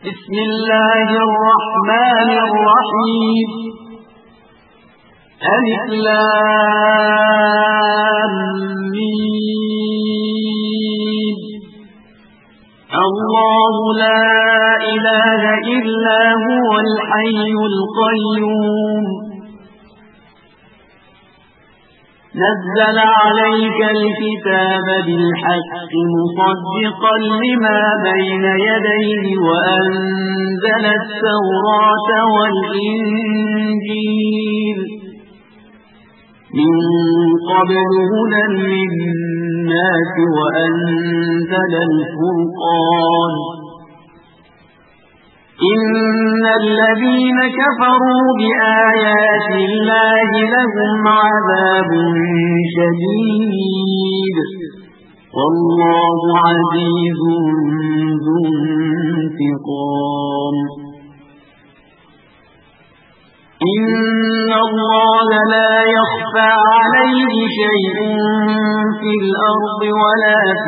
بسم الله الرحمن الرحيم ألف لام ميم الله لا إله إلا هو الحي القيوم نزل عليك الكتاب بالحق مصدقا لما بين يديه وأنزل التوراة والإنجيل من قبل هدى للناس وأنزل الفرقان إن الذين كفروا بآيات الله لهم عذاب شديد والله عزيز ذو انتقام إن الله لا يخفى عليه شيء في الأرض ولا في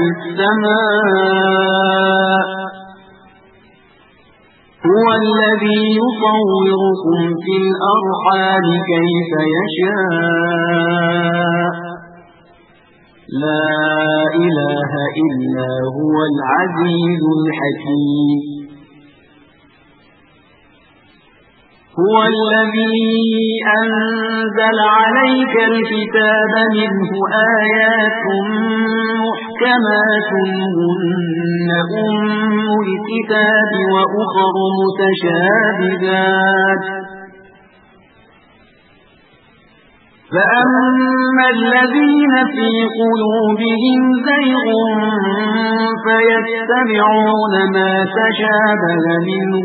السماء هو الذي يصوركم في الأرحام كيف يشاء لا إله إلا هو العزيز الحكيم هو الذي أنزل عليك الكتاب منه آيات محكمات هن أم الكتاب وأخر متشابهات فأما الذين في قلوبهم زيغ فيتبعون ما تشابه منه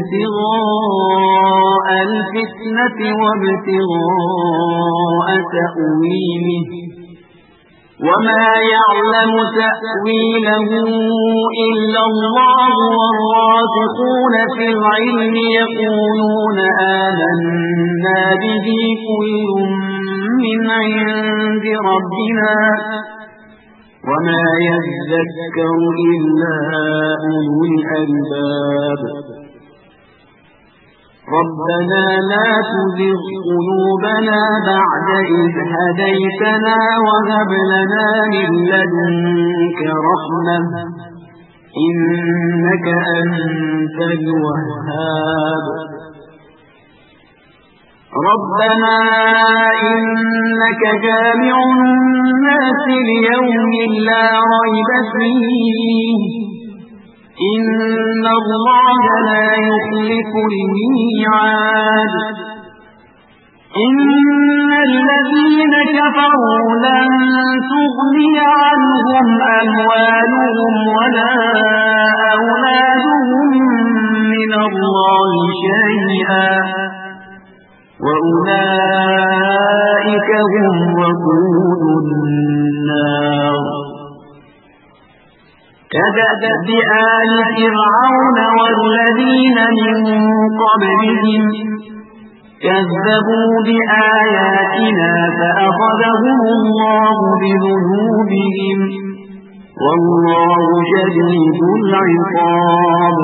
ابتغاء الفتنة وابتغاء تأويله وما يعلم تأويله إلا الله والراسخون في العلم يقولون آمنا به كل من عند ربنا وما يذكر إلا أولو الألباب ربنا لا تزغ قلوبنا بعد إذ هديتنا وهب لنا من لدنك رحمة إنك أنت الوهاب ربنا إنك جامع الناس ليوم لا ريب فيه إن الله لا يخلف الميعاد إن الذين كفروا لن تغني عنهم أموالهم ولا أولادهم من الله شيئا وأولئك هم وقود النار كدأب آل فرعون والذين من قبلهم كذبوا بآياتنا فأخذهم الله بذنوبهم والله شديد العقاب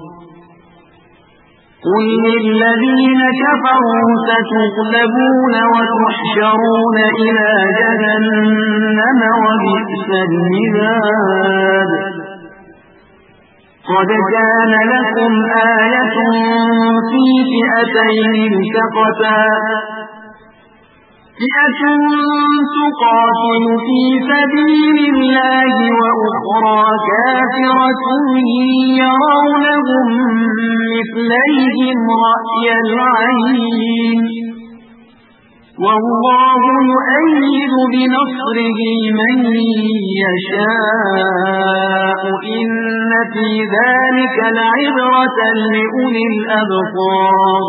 قل للذين كفروا ستغلبون وتحشرون إلى جهنم وبئس المهاد قد كان لكم آية في فئتين التقتا فئة تقاتل في سبيل الله وأخرى كافرة يرونهم مثليهم رأي العين والله يؤيد بنصره من يشاء إن في ذلك لعبرة لأولي الأبصار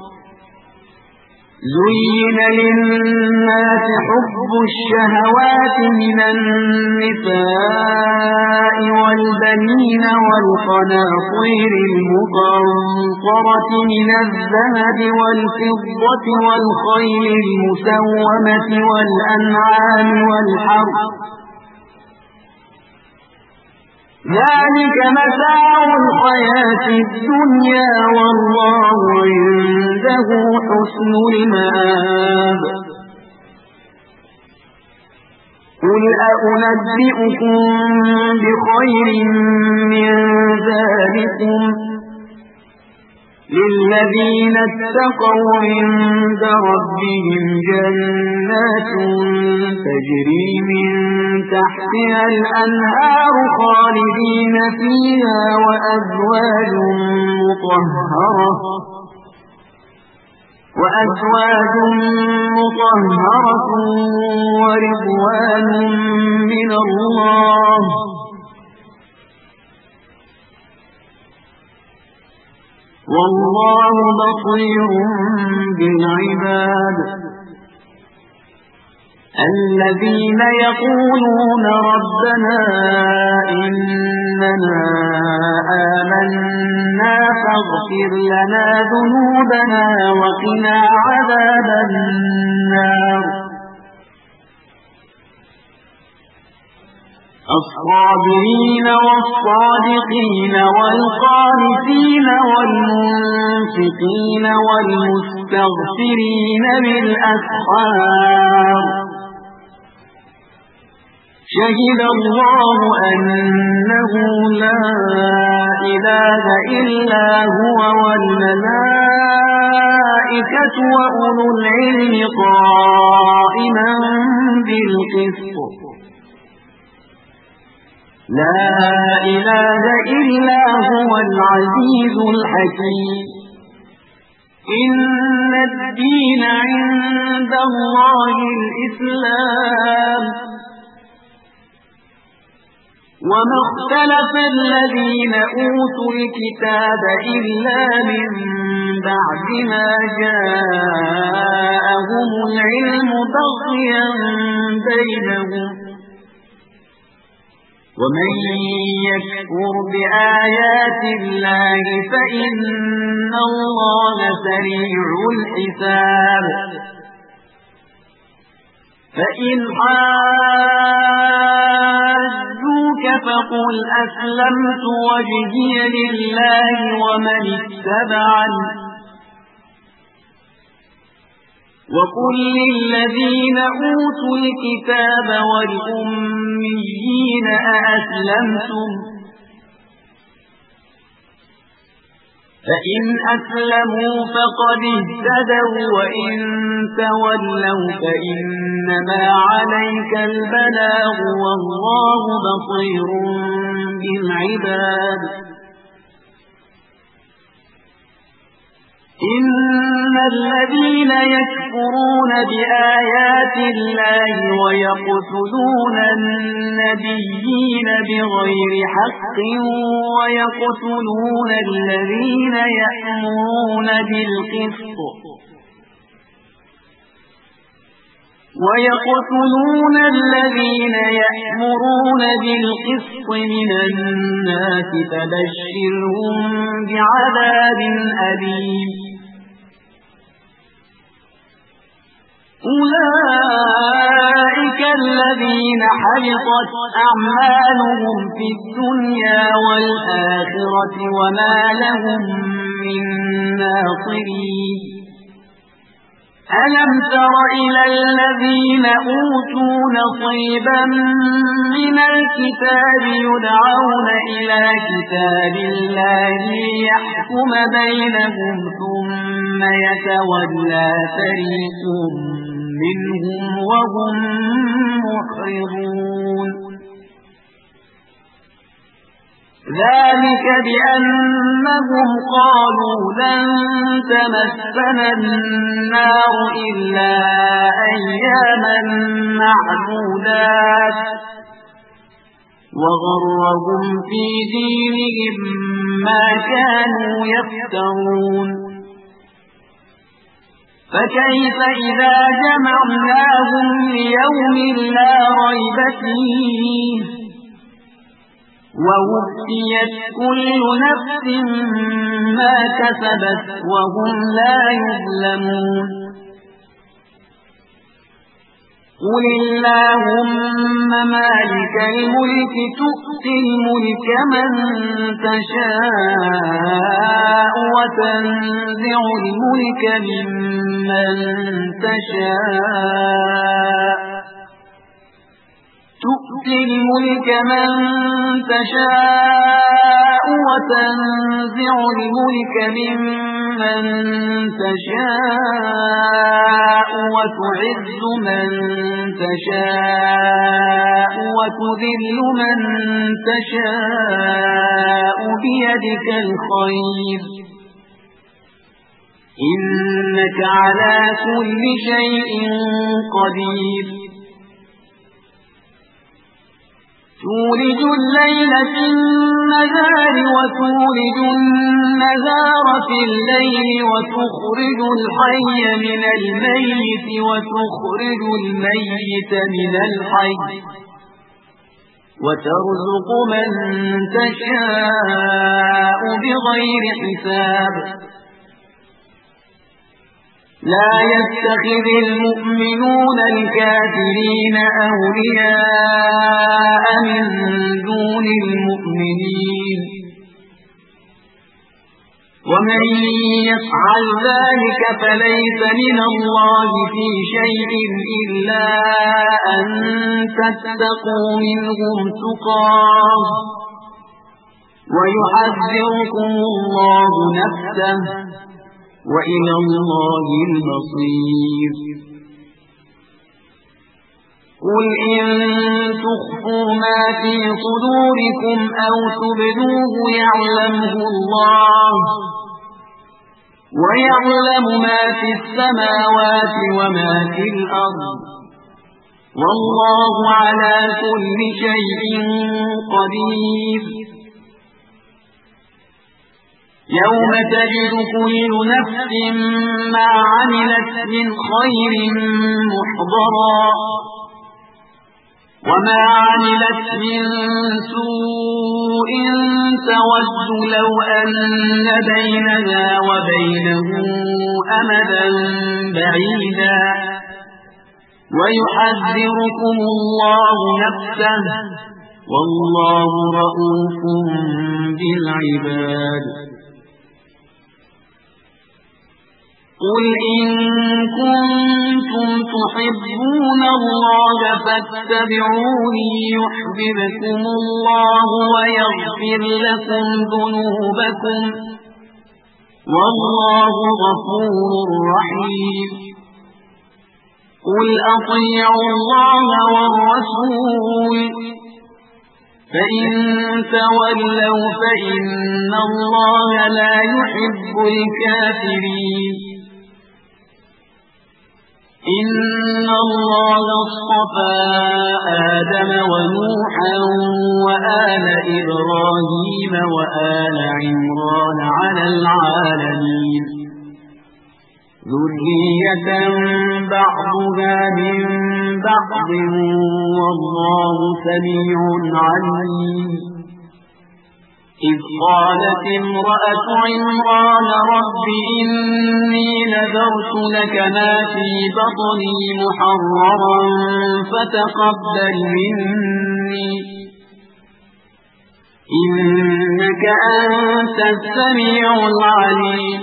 زين للناس حب الشهوات من النساء والبنين والقناطير المقنطرة من الذهب والفضة والخيل المسومة والأنعام والحرث ذلك متاع الحياة الدنيا والله عنده حسن المآب قل أنبئكم بخير من ذلكم للذين اتقوا عند ربهم جنات تجري من تحتها الأنهار خالدين فيها وأزواج مطهرة ورضوان من الله والله بصير بالعباد الذين يقولون ربنا إننا آمنا فاغفر لنا ذنوبنا وقنا عذاب النار الصابرين والصادقين والقانتين والمنفقين والمستغفرين بالأسحار شهد الله أنه لا إله إلا هو والملائكة وأولو العلم قائما بالقسط لا إله إلا هو العزيز الحكيم إن الدين عند الله الإسلام وما اختلف الذين أوتوا الكتاب إلا من بعد ما جاءهم العلم بغيا بينهم ومن يكفر بآيات الله فإن الله سريع الحساب فإن حاجوك فقل أسلمت وجهي لله ومن اتبعني وقل للذين أوتوا الكتاب والأميين أأسلمتم فإن أسلموا فقد اهتدوا وإن تولوا فإنما عليك البلاغ والله بصير بالعباد إن الذين يكفرون بآيات الله ويقتلون النبيين بغير حق ويقتلون الذين يأمرون بالقسط من الناس فبشرهم بعذاب أليم أولئك الذين حبطت أعمالهم في الدنيا والآخرة وما لهم من ناصرين ألم تر إلى الذين أوتوا نصيبا من الكتاب يدعون إلى كتاب الله ليحكم بينهم ثم يتولى فريق منهم وهم معرضون ذلك بأنهم قالوا لن تمسنا النار إلا أياما معدودات وغرهم في دينهم ما كانوا يفترون فكيف إذا جمعناهم ليوم لا ريب فيه ووفيت كل نفس ما كسبت وهم لا يظلمون قل اللهم مالك الملك تؤتي الملك من تشاء وتنزع الملك ممن تشاء تؤتي الملك من تشاء وتنزع الملك ممن تشاء وتعز من تشاء وتذل من تشاء بيدك الخير إنك على كل شيء قدير تولج الليل في النهار وتولج النهار في الليل وتخرج الحي من الميت وتخرج الميت من الحي وترزق من تشاء بغير حساب لا يتخذ المؤمنون الكافرين أولياء من دون المؤمنين ومن يفعل ذلك فليس من الله في شيء إلا أن تتقوا منهم تقاه ويحذركم الله نفسه وإلى الله المصير قل إن تخفوا ما في صدوركم أو تبدوه يعلمه الله ويعلم ما في السماوات وما في الأرض والله على كل شيء قدير يوم تجد كل نفس ما عملت من خير محضرا وما عملت من سوء تود لو أن بينها وبينه أمدا بعيدا ويحذركم الله نفسه والله رؤوف بالعباد قل إن كنتم تحبون الله فاتبعوني يحببكم الله ويغفر لكم ذنوبكم والله غفور رحيم قل أطيعوا الله والرسول فإن تولوا فإن الله لا يحب الكافرين إن الله اصطفى آدم ونوحا وآل إبراهيم وآل عمران على العالمين ذرية بعضها من بعض والله سميع عليم إذ قالت امرأة عمران رب إني نذرت لك ما في بطني محررا فتقبل مني إنك أنت السميع العليم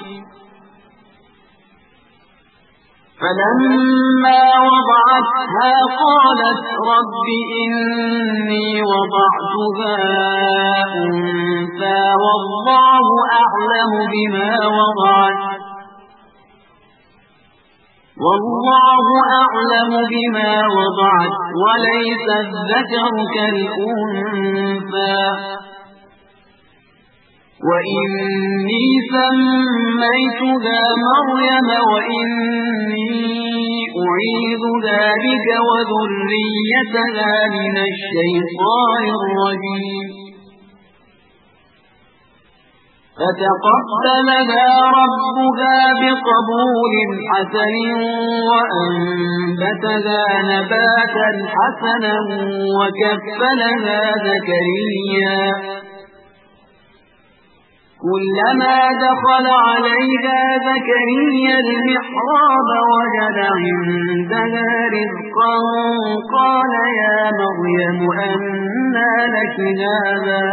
فلما وضعتها قالت رب إني وضعتها أنثى والله أعلم بما وضعت وليس الذكر كالأنثى وإني سميتها مريم وإني أعيذها بك وذريتها من الشيطان الرجيم فتقبلها ربها بقبول حسن وأنبتها نباتا حسنا وكفلها زكريا كلما دخل عليها زكريا المحراب وجد عندها رزقا قال يا مريم أنى لك هذا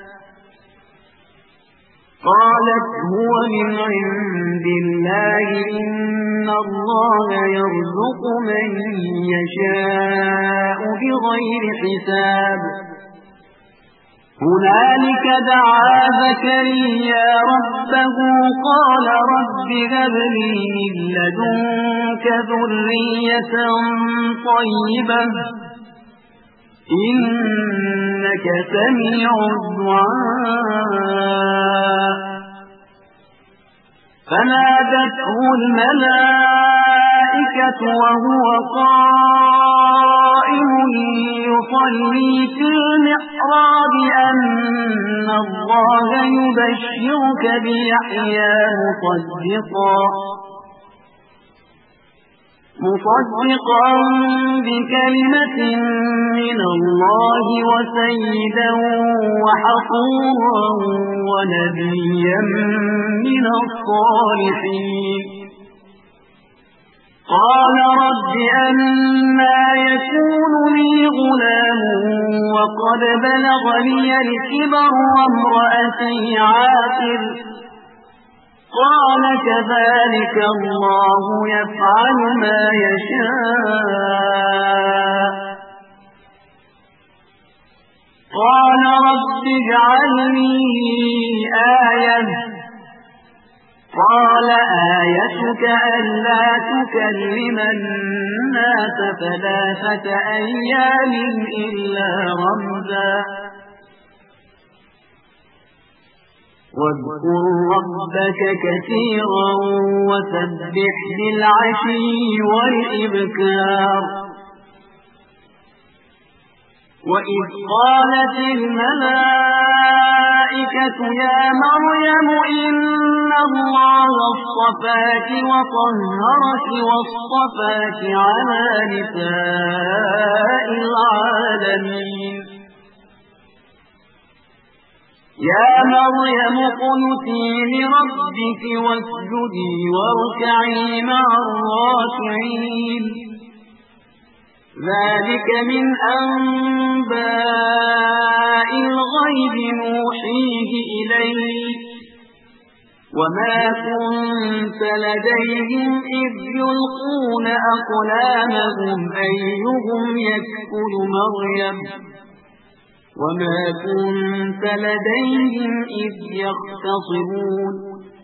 قالت هو من عند الله إن الله يرزق من يشاء بغير حساب هنالك دعا زكريا ربه قال رب هب لي من لدنك ذرية طيبة إنك سميع الدعاء فنادته الملائكة وهو قائم يصلي في المحراب أن الله يبشرك بيحيى مصدقا بكلمة من الله وسيدا وحصورا ونبيا من الصالحين قال رب أنى يكون لي غلام وقد بلغني الكبر وامرأتي عاقر قال كذلك الله يفعل ما يشاء قال رب اجعل لي آية قال آيتك ألا تكلم الناس 3 أيام إلا رمزا واذكر ربك كثيرا وسبح بالعشي والإبكار وإذ قالت الملائكة يا مريم إن الله اصطفاك وطهرك واصطفاك على نساء العالمين يا مريم اقنتي لربك واسجدي واركعي مع الراكعين ذلك من أنباء الغيب نوحيه إليك وما كنت لديهم إذ يلقون أقلامهم أيهم يكفل مريم وما كنت لديهم إذ يختصمون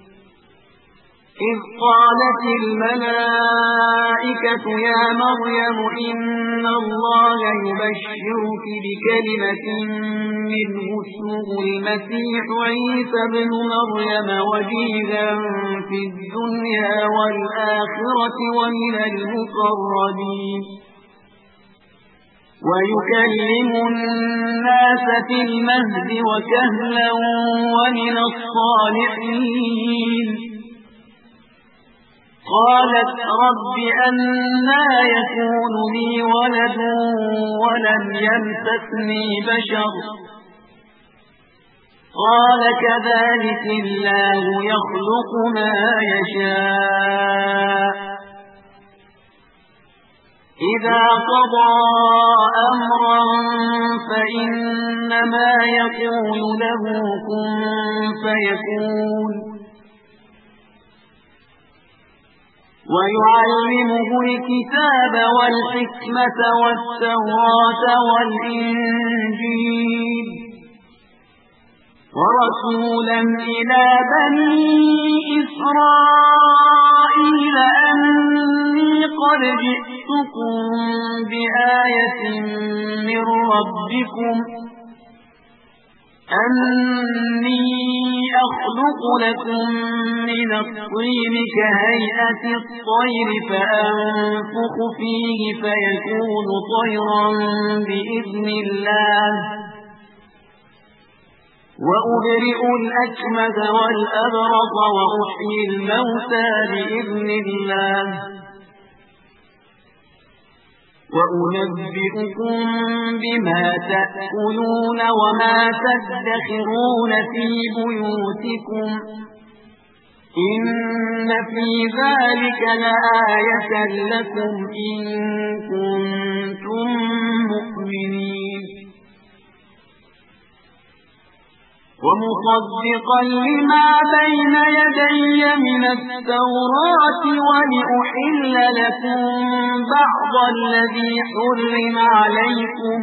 إذ قالت الملائكة يا مريم إن الله يبشرك بكلمة منه اسمه المسيح عيسى ابن مريم وجيها في الدنيا والآخرة ومن المقربين ويكلم الناس في المهد وكهلا ومن الصالحين قالت رب أنى يكون لي ولد ولم يمسسني بشر قال كذلك الله يخلق ما يشاء إذا قضى أمرا فإنما يقول له كن فيكون ويعلمه الكتاب والحكمة والتوراة والإنجيل ورسولا إلى بني إسرائيل أني قد جئتكم بآية من ربكم أني أخلق لكم من الطين كهيئة الطير فأنفخ فيه فيكون طيرا بإذن الله وأبرئ الأكمه والأبرص وأحيي الموتى بإذن الله وأنبئكم بما تأكلون وما تدخرون في بيوتكم إن في ذلك لآية لكم إن كنتم مؤمنين ومصدقا لما بين يدي من التوراة ولأحل لكم بعض الذي حرم عليكم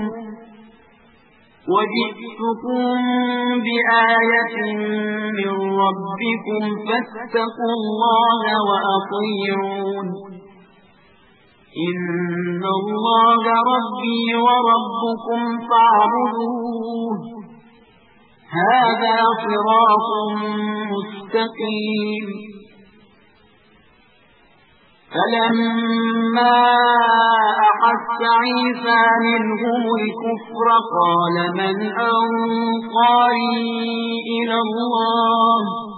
وجئتكم بآية من ربكم فاتقوا الله وأطيعون إن الله ربي وربكم فاعبدوه هذا صراط مستقيم فلما أحس عيسى منهم الكفر قال من أنصاري إلى الله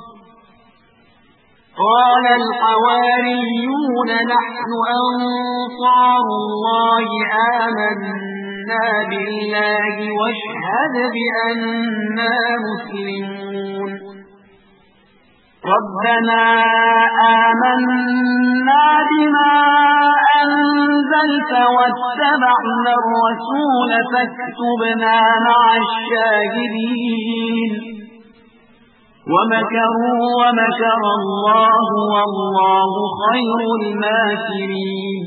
قال الحواريون نحن أنصار الله آمنا بالله واشهد بأننا مسلمون ربنا آمنا بما أنزلت واتبعنا الرسول فاكتبنا مع الشاهدين ومكروا ومكر الله والله خير الماكرين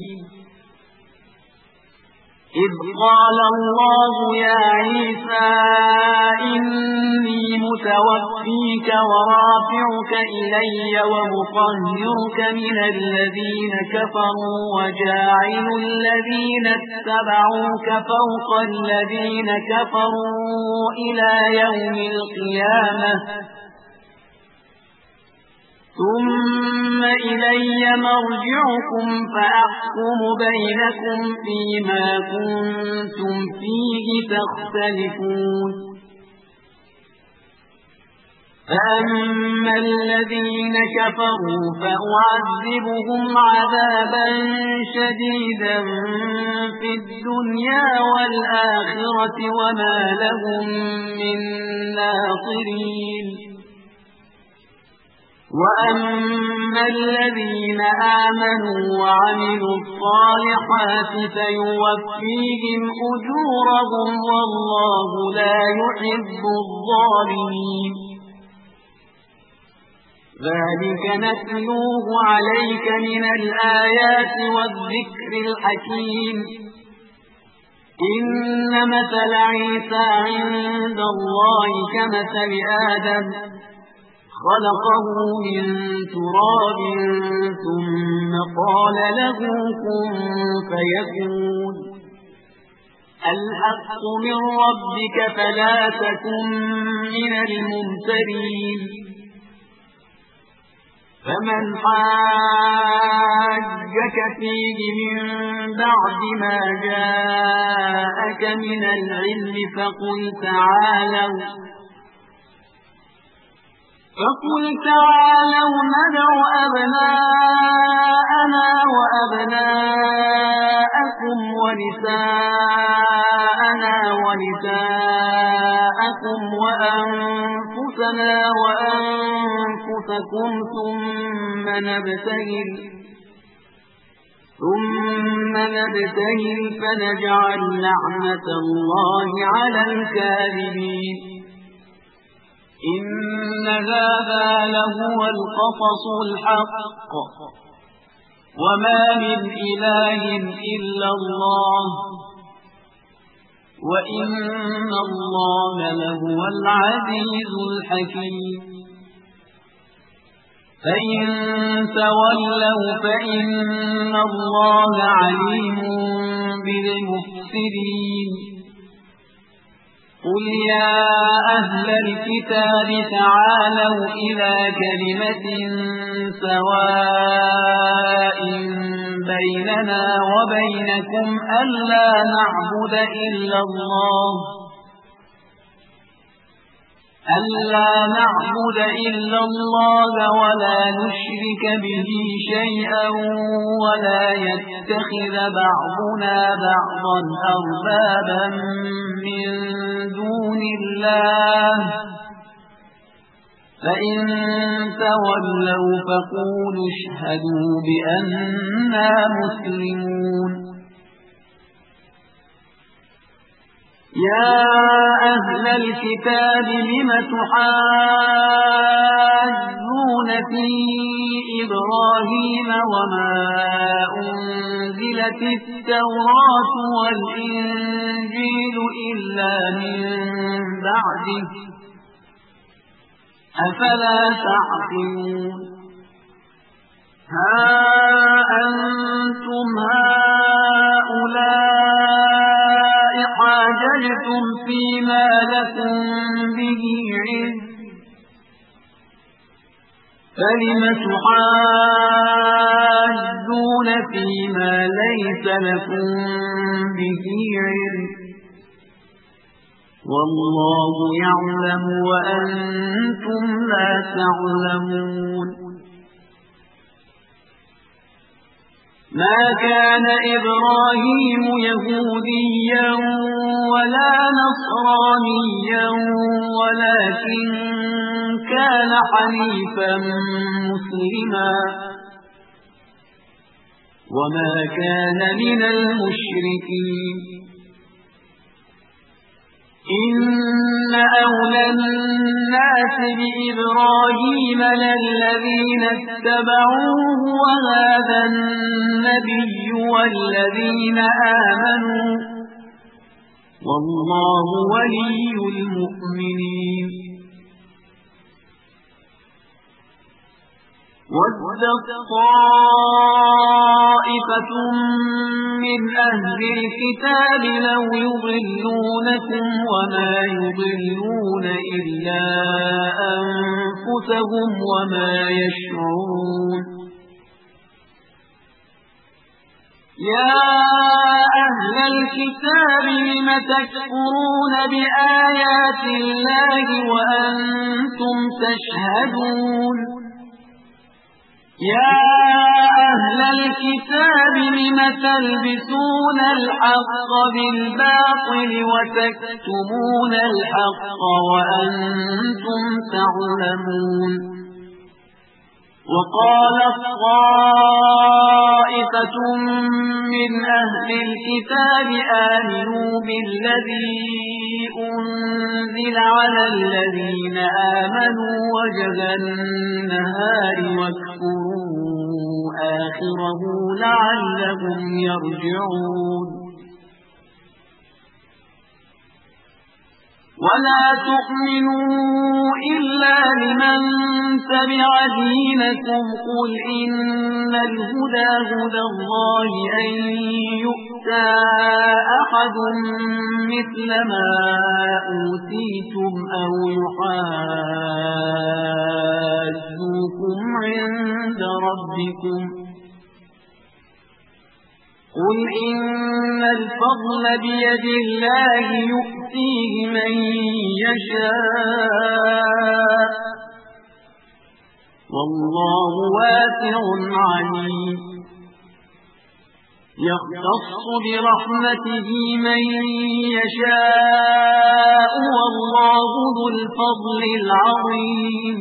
إذ قال الله يا عيسى إني متوفيك ورافعك إلي ومطهرك من الذين كفروا وجاعل الذين اتبعوك فوق الذين كفروا إلى يوم القيامة ثم إلي مرجعكم فأحكم بينكم فيما كنتم فيه تختلفون فأما الذين كفروا فأعذبهم عذابا شديدا في الدنيا والآخرة وما لهم من ناصرين وأما الذين آمنوا وعملوا الصالحات فيوفيهم أجورهم والله لا يحب الظالمين ذلك نتلوه عليك من الآيات والذكر الحكيم إن مثل عيسى عند الله كمثل آدم خلقه من تراب ثم قال له كن فيكون الحق من ربك فلا تكن من الممترين فمن حاجك فيه من بعد ما جاءك من العلم فقل تعالوا ندع أبناءنا وأبناءكم ونساءنا ونساءكم وأنفسنا وأنفسكم ثم نبتهل فنجعل لعنة الله على الكاذبين إن هذا لهو القصص الحق وما من إله إلا الله وإن الله لهو العزيز الحكيم فإن تولوا فإن الله عليم بالمفسدين قل يا أهل الكتاب تعالوا إلى كلمة سواء بيننا وبينكم ألا ألا نعبد إلا الله ولا نشرك به شيئا ولا يتخذ بعضنا بعضا أربابا من دون الله فإن تولوا فقولوا اشهدوا بأننا مسلمون يا أهل الكتاب لم تحاجون في إبراهيم وما أنزلت التوراة والإنجيل إلا من بعده أفلا تعقلون ها أنتم هؤلاء حاججتم فيما لكم به علم فلم تحاجون فيما ليس لكم به علم والله يعلم وأنتم لا تعلمون ما كان إبراهيم يهوديا ولا نصرانيا ولكن كان حنيفا مسلما وما كان من المشركين إن أولى الناس بإبراهيم للذين اتبعوه وهذا النبي والذين آمنوا والله ولي المؤمنين وَدَّتْ طَائِفَةٌ من أهل الكتاب لو يضلونكم وما يضلون إلا أنفسهم وما يشعرون يا أهل الكتاب لم تكفرون بآيات الله وأنتم تشهدون يا أهل الكتاب لم تلبسون الحق بالباطل وتكتمون الحق وأنتم تعلمون وقالت طائفة من أهل الكتاب آمنوا بالذي أنزل على الذين آمنوا وجه النهار واكفروا آخره لعلهم يرجعون ولا تؤمنوا إلا لمن تبع دينكم قل إن الهدى هدى الله أن يؤتى أحد مثل ما أوتيتم أو يحاجوكم عند ربكم قل إن الفضل بيد الله يؤتيه من يشاء والله واسع عليم يختص برحمته من يشاء والله ذو الفضل العظيم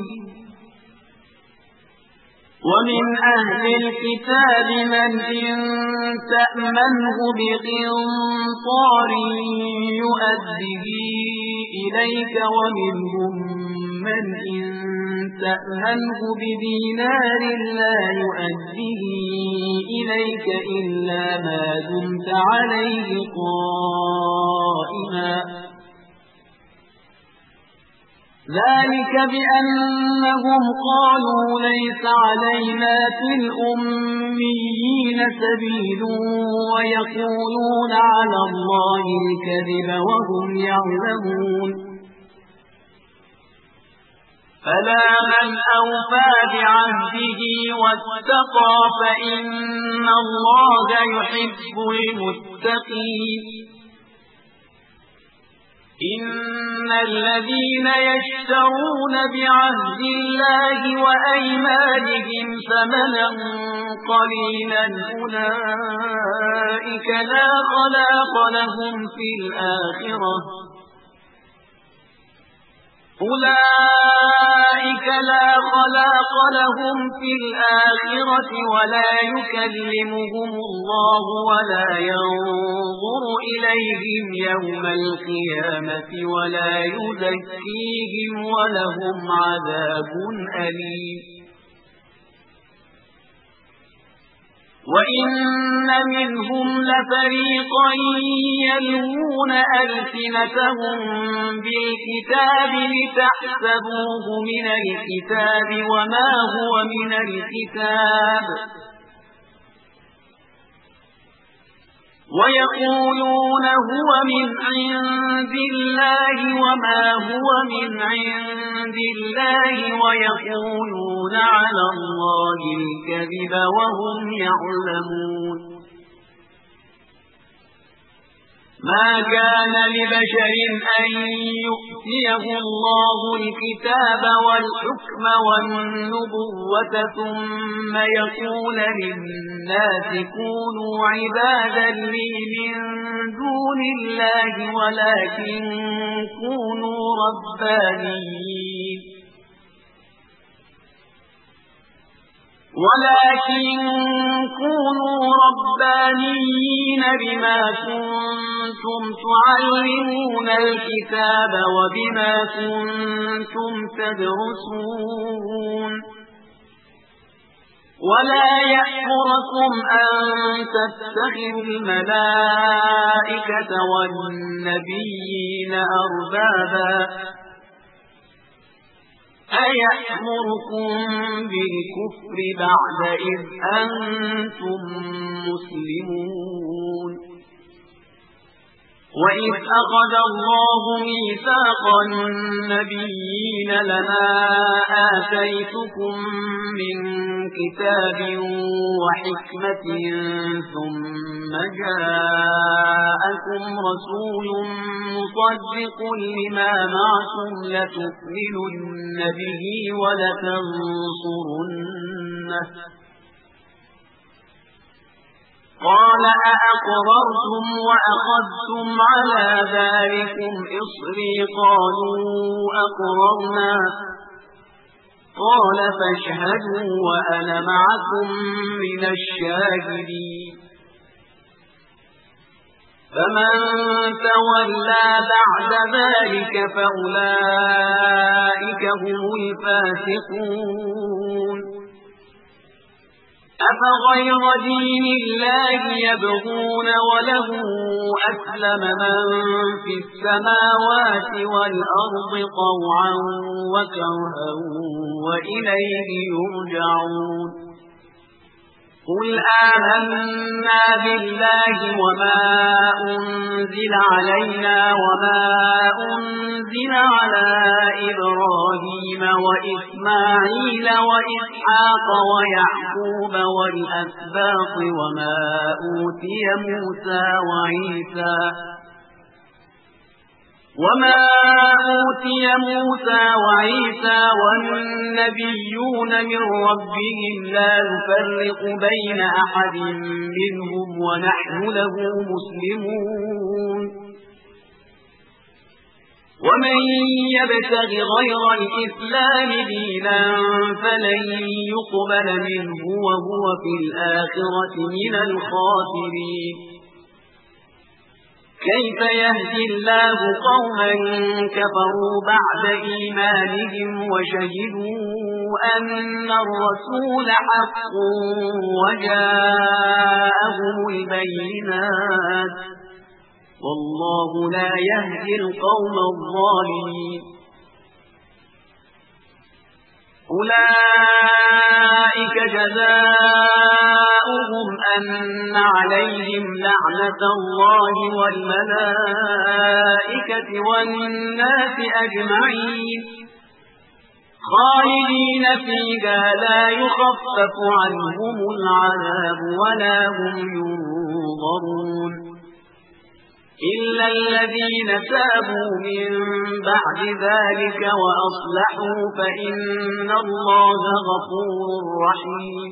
ومن أهل الكتاب من إن تأمنه بقنطار يؤده إليك ومنهم من إن تأمنه بدينار لا يؤده إليك إلا ما دمت عليه قائما ذلك بأنهم قالوا ليس علينا في الأميين سبيل ويقولون على الله الكذب وهم يعلمون فلا من أوفى بعهده واتقى فإن الله يحب المتقين إن الذين يشترون بعهد الله وأيمانهم ثمنا قليلا أولئك لا خلاق لهم في الآخرة ولا يكلمهم الله ولا ينظر إليهم يوم القيامة ولا يزكيهم ولهم عذاب أليم وإن منهم لفريقا يلوون ألسنتهم بالكتاب لتحسبوه من الكتاب وما هو من الكتاب ويقولون هو من عند الله وما هو من عند الله ويقولون على الله الكذب وهم يعلمون ما كان لبشر أن يؤتيه الله الكتاب والحكم والنبوة ثم يقول للناس كونوا عبادا لي من دون الله ولكن كونوا ربانيين بما كنتم تعلمون الكتاب وبما كنتم تدرسون ولا يأمركم أن تتخذوا الملائكة والنبيين أربابا أيأمركم بالكفر بعد إذ أنتم مسلمون وإذ أخذ الله ميثاق النبيين لما آتيتكم من كتاب وحكمة ثم جاءكم رسول مصدق لما معكم لتؤمنن به ولتنصرنه قال أأقررتم وأخذتم على ذلكم إصري قالوا أقررنا قال فاشهدوا وأنا معكم من الشاهدين فمن تولى بعد ذلك فأولئك هم الفاسقون أفغير دين الله يبغون وله أسلم من في السماوات والأرض طوعا وكرها وإليه يرجعون قل آمنا بالله وما أنزل علينا وما أنزل على إبراهيم وإسماعيل وإسحاق ويعقوب والأسباط وما أوتي موسى وعيسى والنبيون من ربهم لا نفرق بين أحد منهم ونحن له مسلمون ومن يبتغ غير الإسلام دينا فلن يقبل منه وهو في الآخرة من الخاسرين كيف يهدي الله قوما كفروا بعد إيمانهم وشهدوا أن الرسول حق وجاءهم البينات والله لا يهدي القوم الظالمين أولئك جزاؤهم أن عليهم لعنة الله والملائكة والناس أجمعين خالدين فيها لا يخفف عنهم العذاب ولا هم ينظرون إلا الذين تابوا من بعد ذلك وأصلحوا فإن الله غفور رحيم.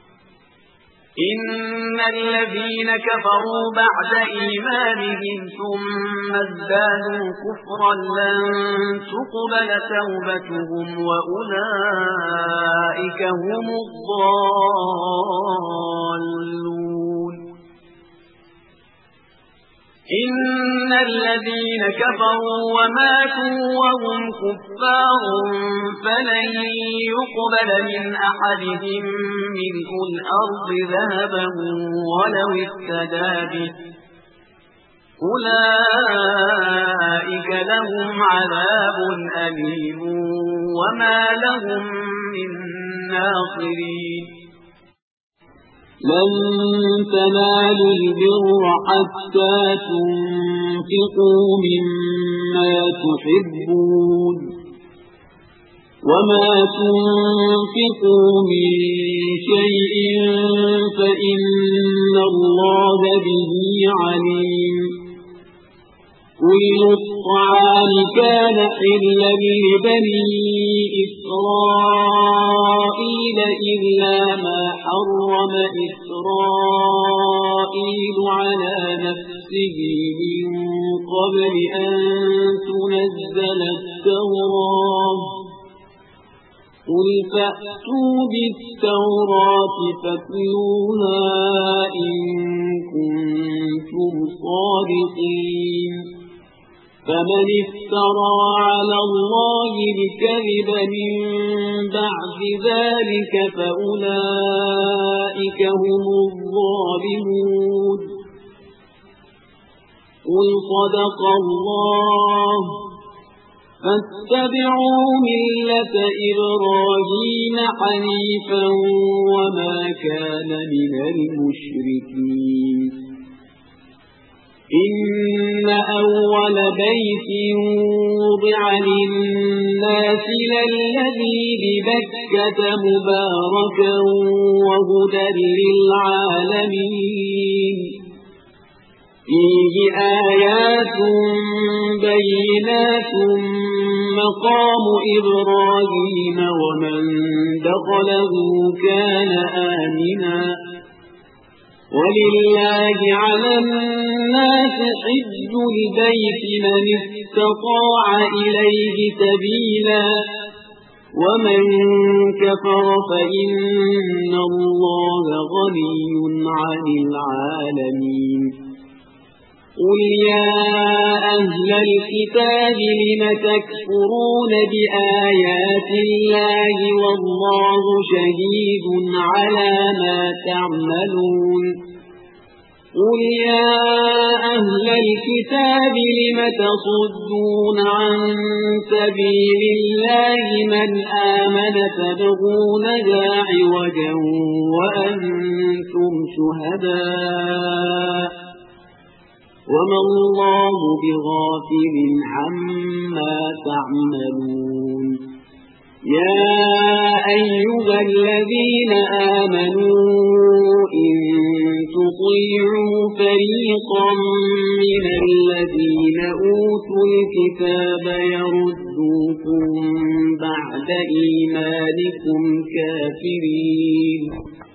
إن الذين كفروا بعد إيمانهم ثم ازدادوا كفرا لن تقبل توبتهم وأولئك هم الضالون. إن الذين كفروا وماتوا وهم كفار فلن يقبل من أحدهم ملء الأرض ذهبا ولو افتدى به أولئك لهم عذاب أليم وما لهم من ناصرين. لن تنالوا البر حتى تنفقوا مما تحبون وما تنفقوا من شيء فإن الله به عليم. كل الطعام كان حلا لبني إسرائيل إلا ما حرم إسرائيل على نفسه من قبل أن تنزل التوراة. قل فأتوا بالتوراة فاتلوها إن كنتم صادقين. فمن افترى على الله الكذب من بعد ذلك فأولئك هم الظالمون. قل صدق الله فاتبعوا ملة إبراهيم حنيفا وما كان من المشركين. إن أول بيت وضع للناس للذي ببكة مباركا وهدى للعالمين. فيه آيات بينات مقام إبراهيم ومن دخله كان آمنا. ولله على الناس حج البيت من استطاع إليه سبيلا ومن كفر فإن الله غني عن العالمين. قل يا أهل الكتاب لم تكفرون بآيات الله والله شهيد على ما تعملون. قل يا أهل الكتاب لم تصدون عن سبيل الله من آمن تبغونها عوجا وأنتم شهداء وما الله بغافل عما تعملون. يا أيها الذين آمنوا إن تطيعوا فريقا من الذين أوتوا الكتاب يردوكم بعد إيمانكم كافرين.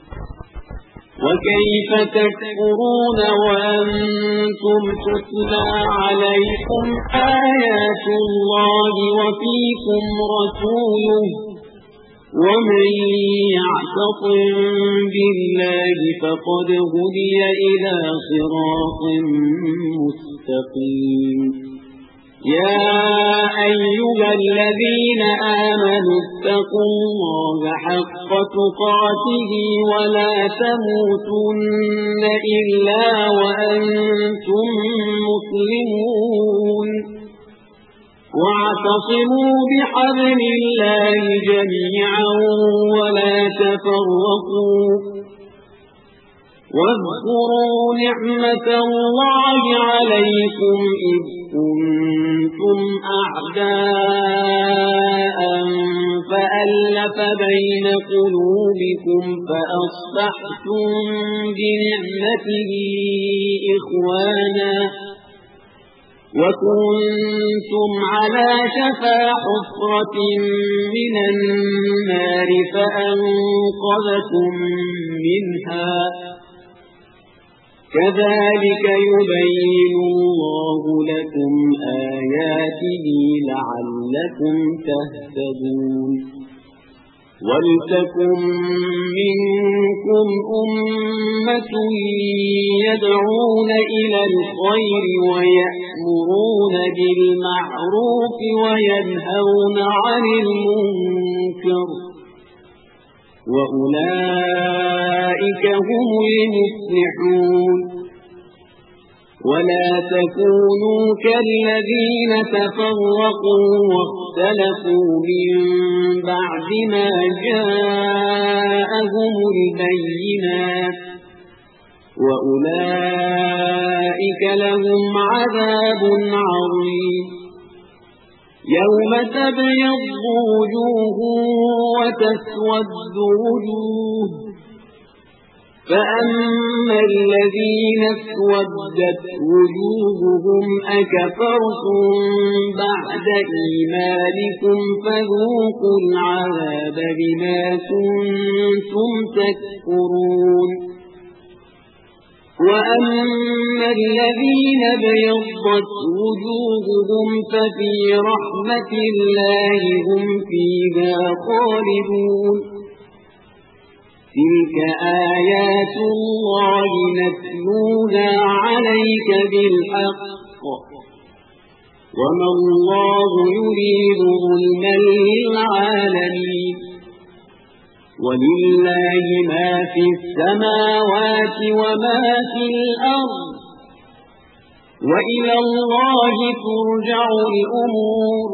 وكيف تكفرون وأنتم تتلى عليكم آيات الله وفيكم رسوله ومن يعتصم بالله فقد هدي إلى صراط مستقيم. يا أيها الذين آمنوا اتقوا الله حق تقاته ولا تموتن إلا وأنتم مسلمون. واعتصموا بحبل الله جميعا ولا تفرقوا. واذكروا نعمة الله عليكم إذ كنتم أعداء فألف بين قلوبكم فأصبحتم بنعمته إخوانا وكنتم على شفا حفرة من النار فأنقذكم منها كذلك يبين الله لكم آياته لعلكم تهتدون ولتكن منكم أمة يدعون إلى الخير ويأمرون بالمعروف وينهون عن المنكر وأولئك هم المفلحون ولا تكونوا كالذين تفرقوا واختلفوا من بعد ما جاءهم البينات وأولئك لهم عذاب عظيم يوم تبيض وجوه وتسود وجوه فأما الذين اسودت وجوههم أكفرتم بعد إيمانكم فذوقوا العذاب بما كنتم تكفرون وأما الذين ابيضت وجوههم ففي رحمة الله هم فيها خالدون تلك آيات الله نتلوها عليك بالحق وما الله يريد ظلما للعالمين ولله ما في السماوات وما في الأرض وإلى الله ترجع الأمور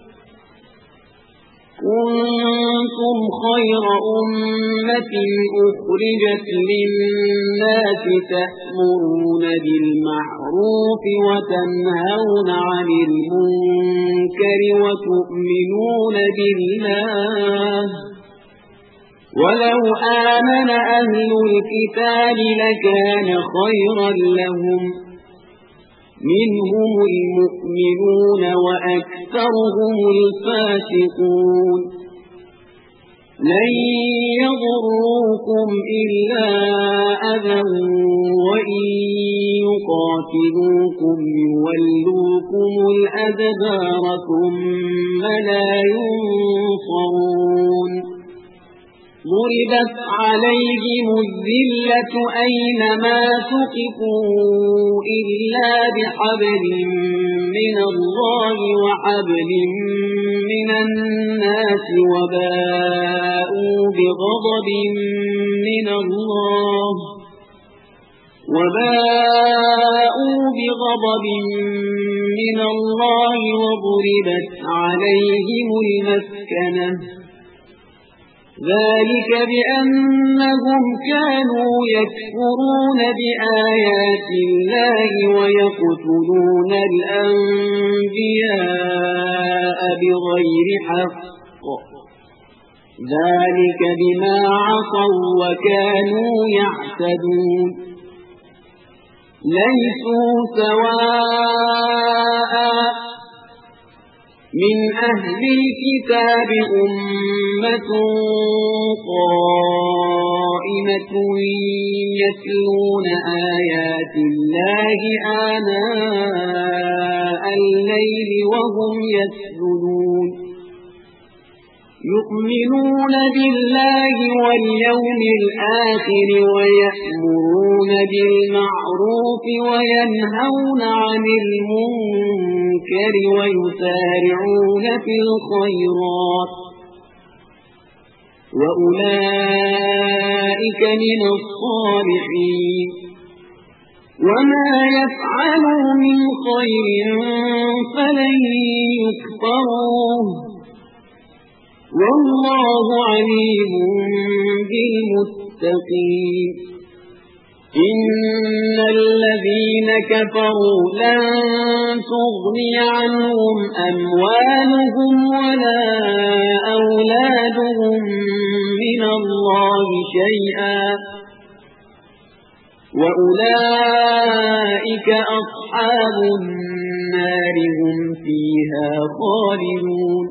كنتم خير أمة أخرجت للناس تأمرون بالمعروف وتنهون عن المنكر وتؤمنون بالله ولو آمن أهل الكتاب لكان خيرا لهم منهم المؤمنون وأكثرهم الفاسقون لن يضروكم إلا أذى وإن يقاتلوكم يولوكم الأدبار ثم لا ينصرون ضربت عليهم الذلة أينما ثقفوا إلا بحبل من الله وحبل من الناس وباءوا بغضب من الله وضربت عليهم المسكنة ذلك بأنهم كانوا يكفرون بآيات الله ويقتلون الأنبياء بغير حق ذلك بما عصوا وكانوا يعتدون ليسوا سواء من أهل الكتاب أمة قائمة يتلون آيات الله آناء الليل وهم يسجدون يؤمنون بالله واليوم الآخر ويأمرون بالمعروف وينهون عن المنكر ويسارعون في الخيرات وأولئك من الصالحين وما يفعلوا من خير فلن يكفروه والله عليم بالمتقين إن الذين كفروا لن تغني عنهم أموالهم ولا أولادهم من الله شيئا وأولئك أصحاب النار هم فيها خالدون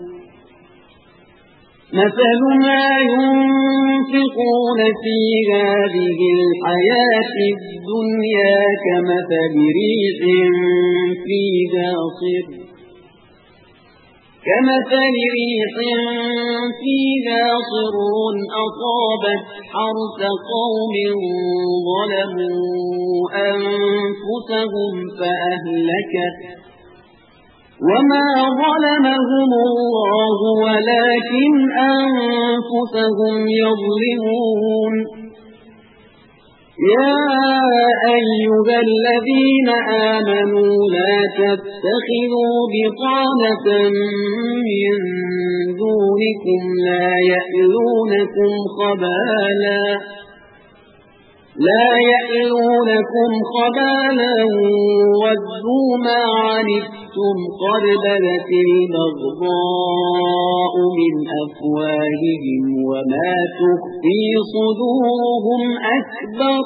مثل ما ينفقون في هذه الحياة الدنيا كمثل ريح فيها صر أصابت حرث قوم ظلموا أنفسهم فأهلكت وما ظلمهم الله ولكن أنفسهم يظلمون يا أيها الذين آمنوا لا تتخذوا بطانة من دونكم لا يألونكم خبالا ودوا ما عنتم قد بدت البغضاء من أفواههم وما تخفي صدورهم أكبر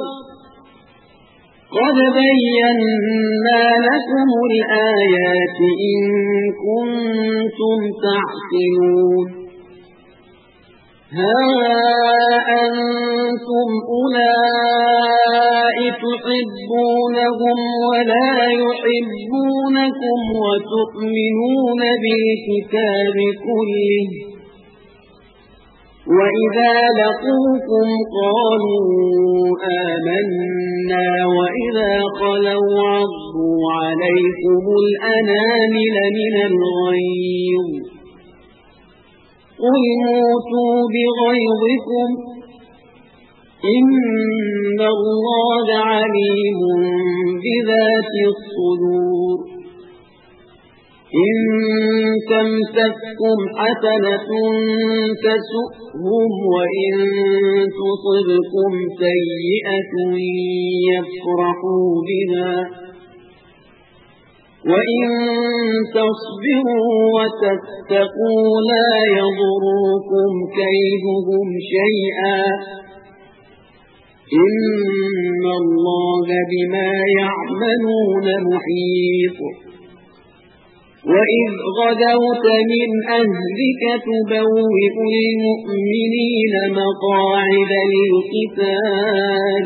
قد بينا لكم الآيات إن كنتم تعقلون ها أنتم أولئك تحبونهم ولا يحبونكم وتؤمنون بالكتاب كله وإذا لقوكم قالوا آمنا وإذا خلوا عضوا عليكم الأنامل من الغيظ قل موتوا بغيظكم إن الله عليم بذات الصدور إن تمسككم حسنة تسؤهم وإن تصبكم سيئة يفرحوا بها وإن تصبروا وتتقوا لا يضركم كيدهم شيئا إن الله بما يعملون محيط وإذ غدوت من أهلك تبوئ المؤمنين مقاعد للقتال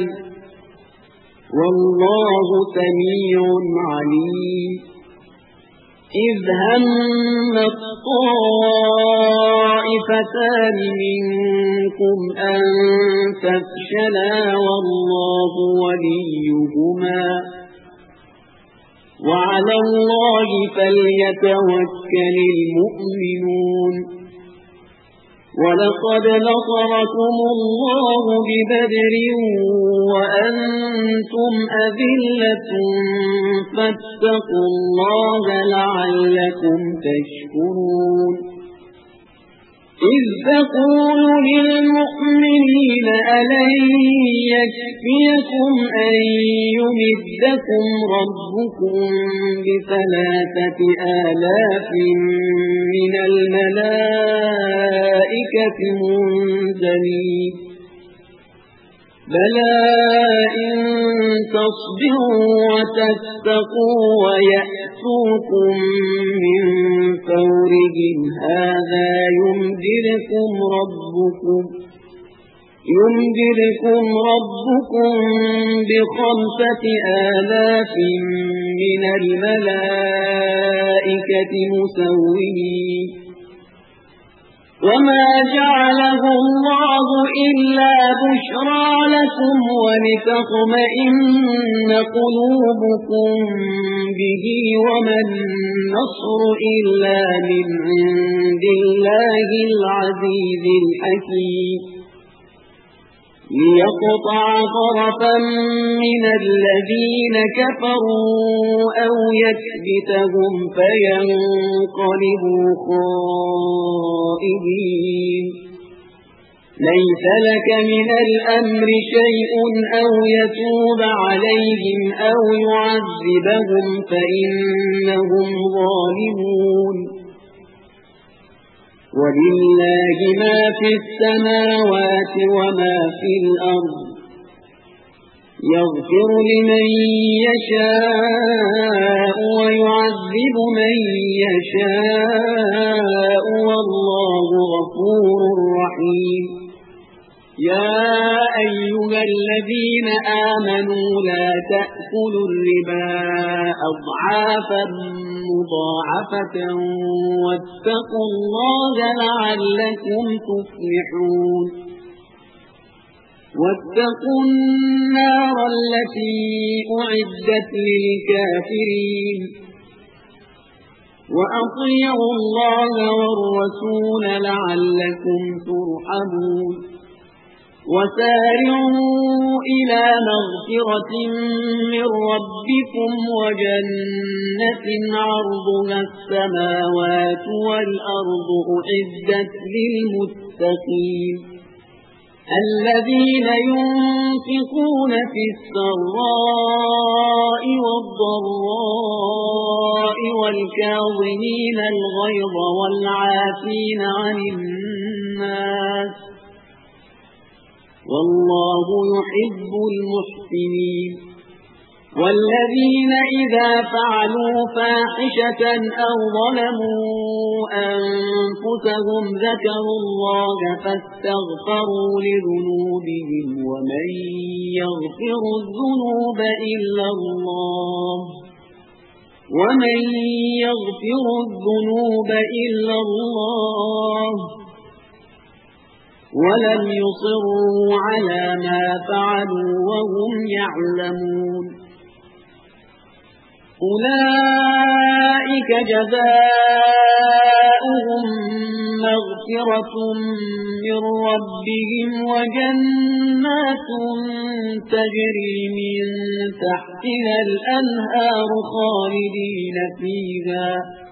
والله سميع عليم إذ هم الطائفتان منكم أن تفشلا والله وليهما وعلى الله فليتوكل المؤمنون ولقد نصركم الله ببدر وأنتم أذلة فاتقوا الله لعلكم تشكرون إذ تقول للمؤمنين ألن يكفيكم أن يمدكم ربكم ب3,000 من الملائكة منزلين بلى إن تصبروا وتتقوا ويأتوكم من فورهم هذا يمددكم ربكم ب5,000 من الملائكة مسومين وما جعله الله إلا بشرى لكم ولتطمئن قلوبكم به وما النصر إلا من عند الله العزيز الحكيم ليقطع طرفا من الذين كفروا أو يكبتهم فينقلبوا خائبين ليس لك من الأمر شيء أو يتوب عليهم أو يعذبهم فإنهم ظالمون ولله ما في السماوات وما في الأرض يغفر لمن يشاء ويعذب من يشاء والله غفور رحيم يا أيها الذين آمنوا لا تأكلوا الربا أضعافا مضاعفة واتقوا الله لعلكم تفلحون واتقوا النار التي أعدت للكافرين وأطيعوا الله والرسول لعلكم ترحمون وسارعوا إلى مغفرة من ربكم وجنة عرضها السماوات والأرض أعدت للمتقين الذين ينفقون في السراء والضراء والكاظمين الغيظ والعافين عن الناس والله يحب المحسنين والذين إذا فعلوا فاحشة أو ظلموا أنفسهم ذكروا الله فاستغفروا لذنوبهم ومن يغفر الذنوب إلا الله ولم يصروا على ما فعلوا وهم يعلمون أولئك جزاؤهم مغفرة من ربهم وجنات تجري من تحتها الأنهار خالدين فيها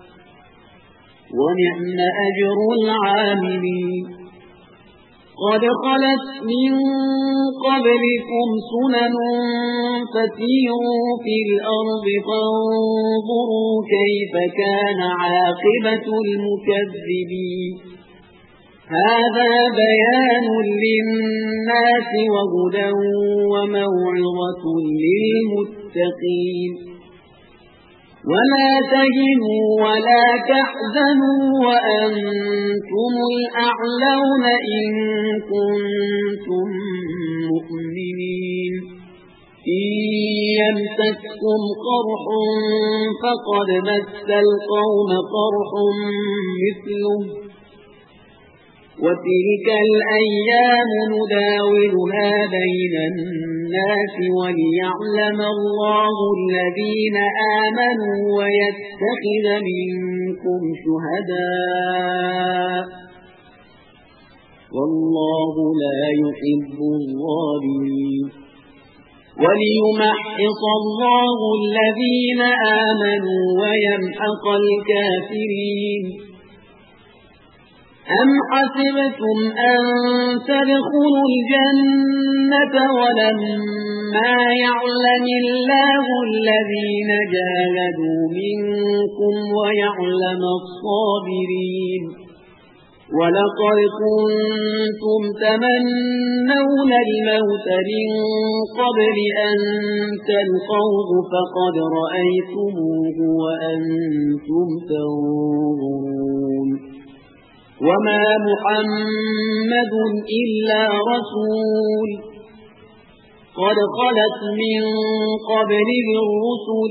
ونعم أجر العاملين قد خلت من قبلكم سنن فسيروا في الأرض فانظروا كيف كان عاقبة المكذبين هذا بيان للناس وهدى وموعظة للمتقين ولا تهنوا ولا تحزنوا وأنتم الأعلون إن كنتم مؤمنين إن يمسككم قرح فقد مس القوم قرح مثله وتلك الأيام نداولها بين الناس وليعلم الله الذين آمنوا ويتخذ منكم شهداء والله لا يحب الظالمين وليمحص الله الذين آمنوا ويمحق الكافرين أم حسبتم أن تدخلوا الجنة ولما يعلم الله الذين جاهدوا منكم ويعلم الصابرين ولقد كنتم تمنون الموت من قبل أن تلقوه فقد رأيتموه وأنتم تنظرون وما محمد إلا رسول قد خلت من قبله الرسل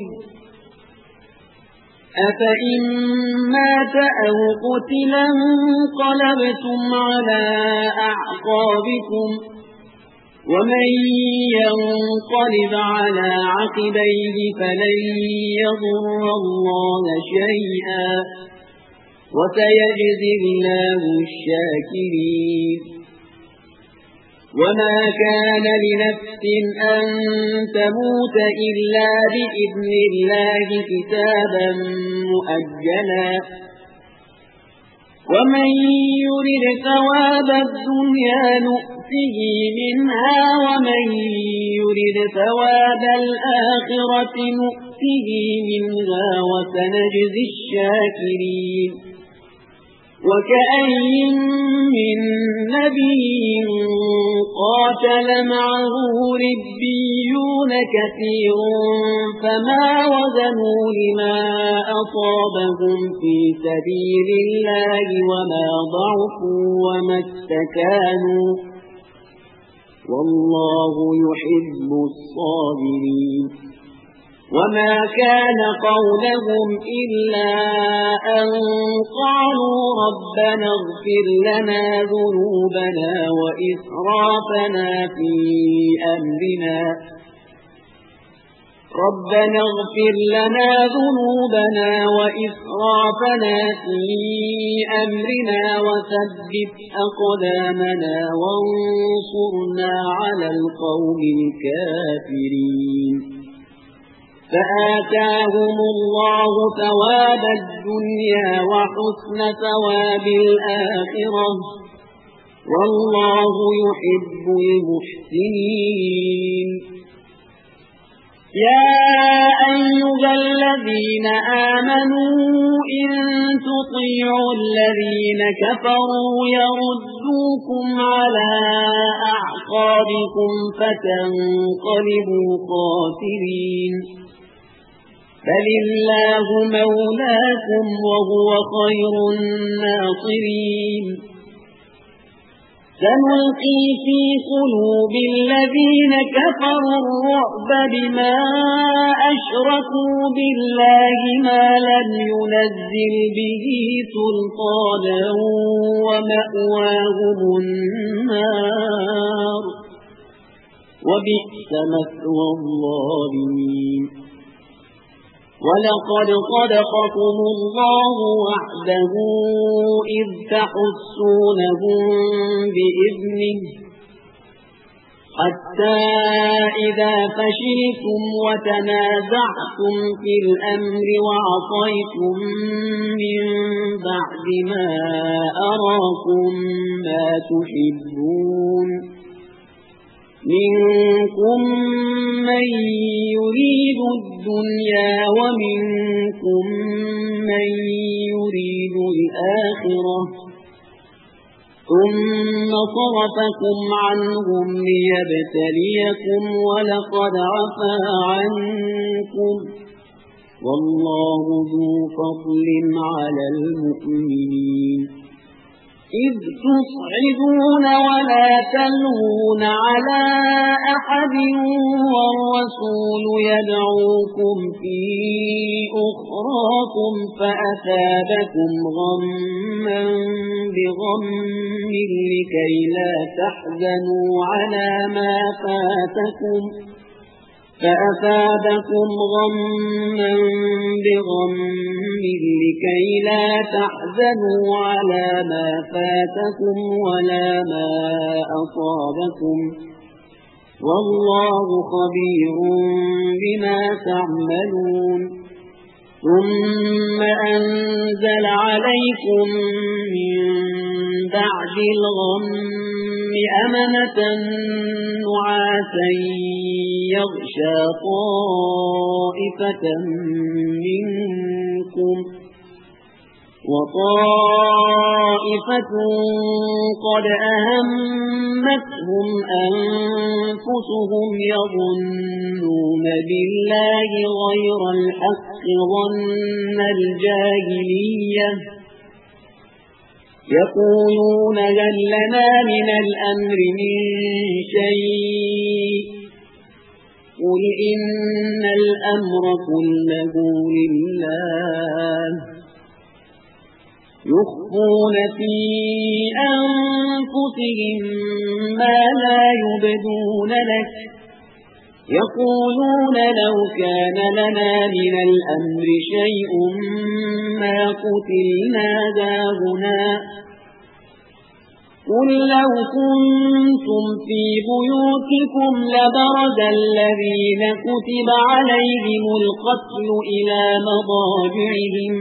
أفإن مات أو قتل انقلبتم على أعقابكم ومن ينقلب على عقبيه فلن يضر الله شيئا وسيجزي الله الشاكرين وما كان لنفس أن تموت إلا بإذن الله كتابا مؤجلا ومن يرد ثواب الدنيا نؤته منها ومن يرد ثواب الآخرة نؤته منها وسنجزي الشاكرين وكأين من نبي قاتل معه ربيون كثير فما وزنوا لما أصابهم في سبيل الله وما ضعفوا وما استكانوا والله يحب الصابرين وما كان قولهم إلا أن قالوا ربنا اغفر لنا ذنوبنا وإسرافنا في أمرنا وثبت أقدامنا وانصرنا على القوم الكافرين فآتاهم الله ثواب الدنيا وحسن ثواب الآخرة والله يحب المحسنين يا أيها الذين آمنوا إن تطيعوا الذين كفروا يردوكم على أعقابكم فتنقلبوا خاسرين بل الله مولاكم وهو خير الناصرين سنلقي في قلوب الذين كفروا الرعب بما أشركوا بالله ما لم ينزل به سلطانا ومأواهم النار وبئس مثوى الظالمين ولقد صدقكم الله وعده إذ تحسونهم بإذنه حتى إذا فشلتم وتنازعتم في الأمر وعصيتم من بعد ما أراكم ما تحبون منكم من يريد الدنيا ومنكم من يريد الآخرة ثم صرفكم عنهم ليبتليكم ولقد عفا عنكم والله ذو فضل على المؤمنين إذ تصعدون ولا تلوون على أحد والرسول يدعوكم في أخراكم فأثابكم غما بغم لكي لا تحزنوا على ما فاتكم فأثابكم غما بغم لكي لا تحزنوا على ما فاتكم ولا ما أصابكم والله خبير بما تعملون ثم أنزل عليكم من بعد الغم أمنة نعاسا يغشى طائفة منكم وطائفة قد أهمتهم أنفسهم يظنون بالله غير الحق ظن الجاهلية يقولون هل لنا من الأمر من شيء قل إن الأمر كله لله يخفون في أنفسهم ما لا يبدون لك يقولون لو كان لنا من الأمر شيء ما قتلنا داهنا قل لو كنتم في بيوتكم لبرز الذين كتب عليهم القتل إلى مضاجعهم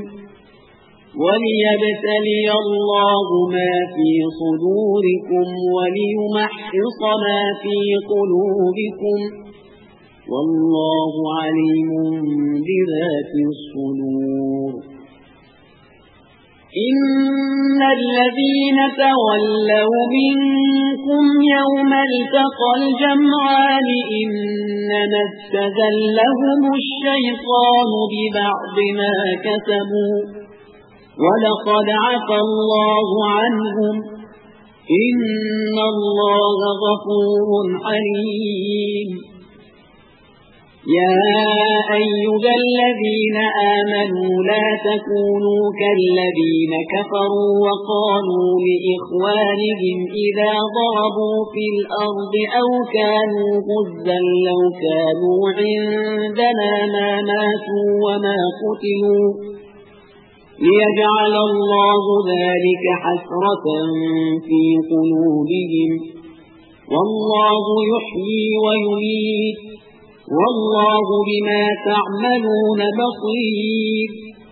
وليبتلي الله ما في صدوركم وليمحص ما في قلوبكم والله عليم بذات الصدور إن الذين تولوا منكم يوم التقى الجمعان إنما استزلهم الشيطان ببعض ما كسبوا ولقد عفى الله عنهم إن الله غفور حليم يا أيها الذين آمنوا لا تكونوا كالذين كفروا وقالوا لإخوانهم إذا ضربوا في الأرض أو كانوا غزا لو كانوا عندنا ما ماتوا وما قتلوا ليجعل الله ذلك حسرة في قلوبهم والله يحيي ويميت والله بما تعملون بصير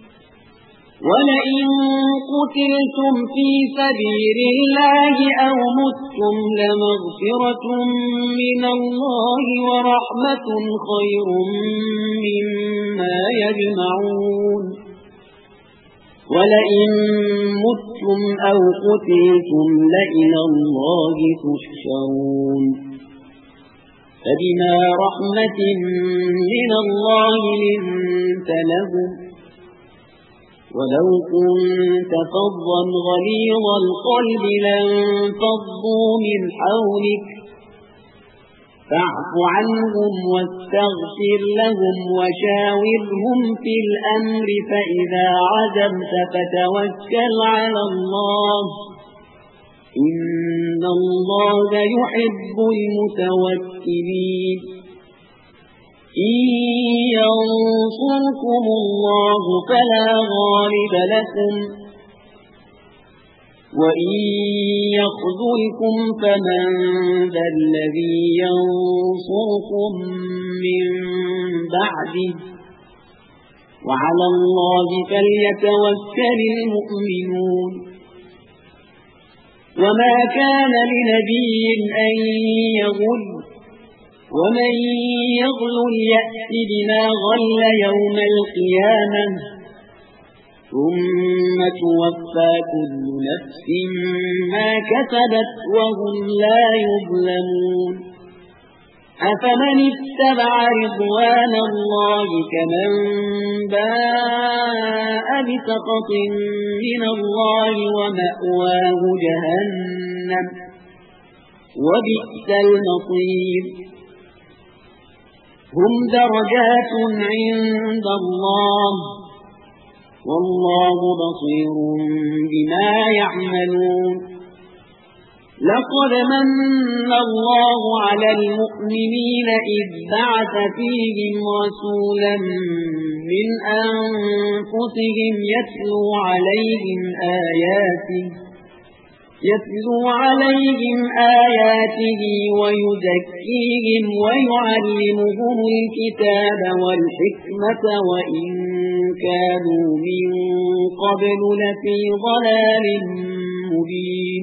ولئن قتلتم في سبيل الله أو متم لمغفرة من الله ورحمة خير مما يجمعون ولئن متم أو قتلتم لإلى الله تحشرون فبما رحمة من الله لنت لهم ولو كنت فظا غليظ القلب لانفضوا من حولك فاعف عنهم واستغفر لهم وشاورهم في الأمر فإذا عزمت فتوكل على الله إن الله يحب المتوكلين إن ينصركم الله فلا غالب لكم وإن يخذلكم فمن ذا الذي ينصركم من بعده وعلى الله فليتوكل المؤمنون وما كان لنبي أن يغل ومن يغل يأت بما غل يوم القيامة ثم توفى كل نفس ما كسبت وهم لا يظلمون أفمن اتبع رضوان الله كمن باء بسخط من الله ومأواه جهنم وبئس المصير هم درجات عند الله والله بصير بما يعملون لقد من الله على المؤمنين إذ بعث فيهم رسولا من أنفسهم يتلو عليهم آياته ويزكيهم ويعلمهم الكتاب والحكمة وإن كانوا من قبل لفي ضلال مبين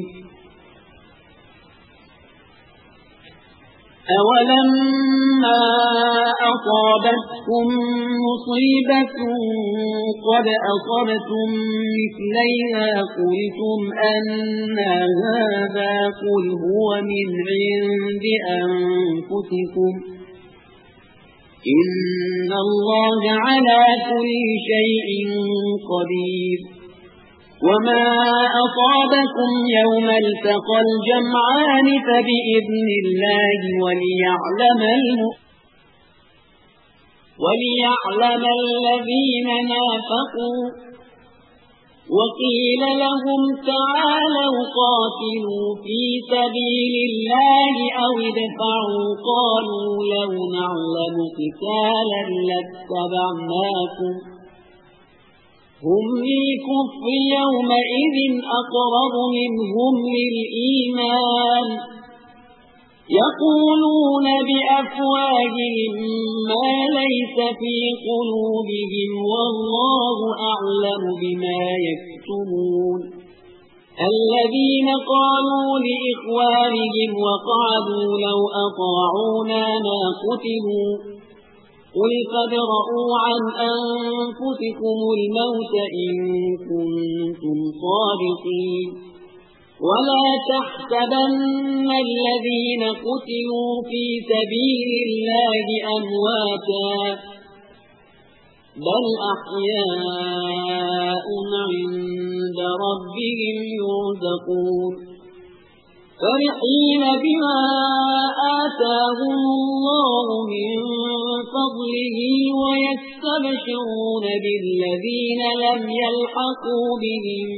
أولما أصابتكم مصيبة قد أصبتم مثليها قلتم أن هذا قل هو من عند أنفسكم إن الله على كل شيء قدير وما أصابكم يوم التقى الجمعان فبإذن الله وليعلم الذين نافقوا وقيل لهم تعالوا قاتلوا في سبيل الله أو ادفعوا قالوا لو نعلم قتالا لاتبعناكم هم للكفر يومئذ أقرب منهم للإيمان يقولون بأفواههم ما ليس في قلوبهم والله أعلم بما يكتمون الذين قالوا لإخوانهم وقعدوا لو أطاعونا ما قتلوا قل فادرءوا عن أنفسكم الموت إن كنتم صادقين ولا تحسبن الذين قتلوا في سبيل الله أمواتا بل أحياء عند ربهم يرزقون فرحين بما آتاهم الله من فضله ويستبشرون بالذين لم يلحقوا بهم